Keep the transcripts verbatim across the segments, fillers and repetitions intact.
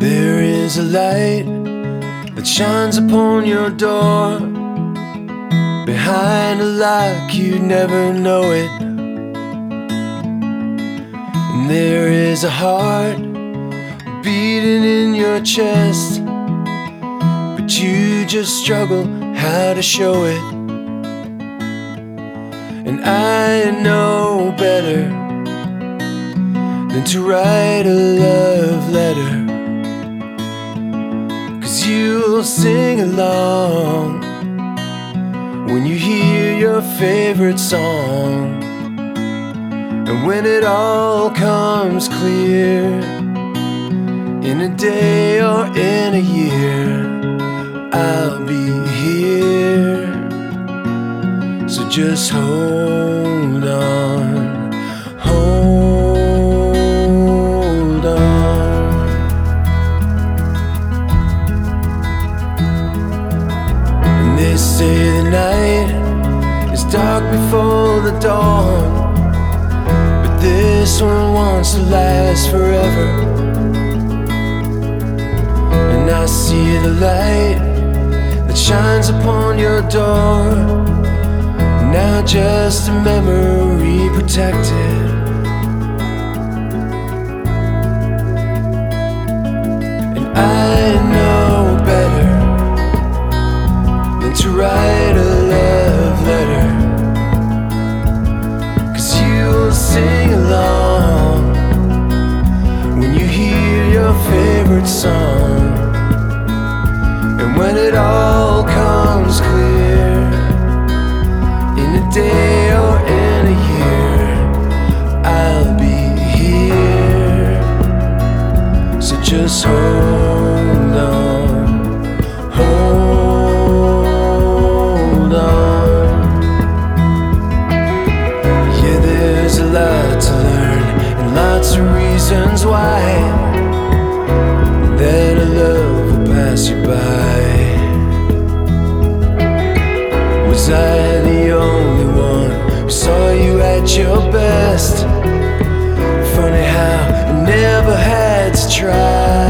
There is a light that shines upon your door. Behind a lock you'd never know it. And there is a heart beating in your chest, but you just struggle how to show it. And I know better than to write a love letter, 'cause you'll sing along when you hear your favorite song. And when it all comes clear, in a day or in a year, I'll be here. So just hold on, hold on. And they say the night is dark before the dawn, but this one wants to last forever. And I see the light that shines upon your door, now just a memory protected. And I know better than to write a love letter, 'cause you'll sing along when you hear your favorite song. And when it all comes clear, in a day or in a year, I'll be here. So just hold on, hold on. Yeah, there's a lot to learn and lots of reasons why that a love will pass you by. Was I the only one who saw you at your best? Funny how I never had to try.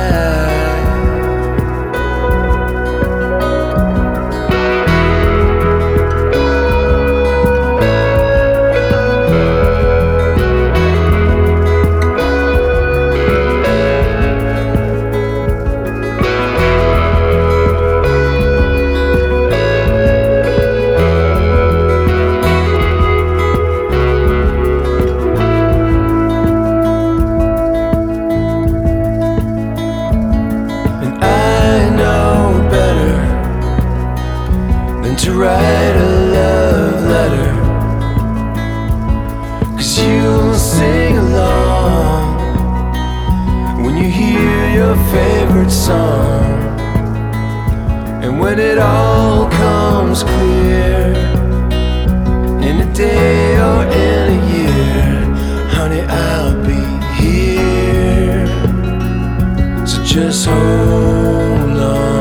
To write a love letter, 'cause you'll sing along when you hear your favorite song. And when it all comes clear, in a day or in a year, honey, I'll be here. So just hold on.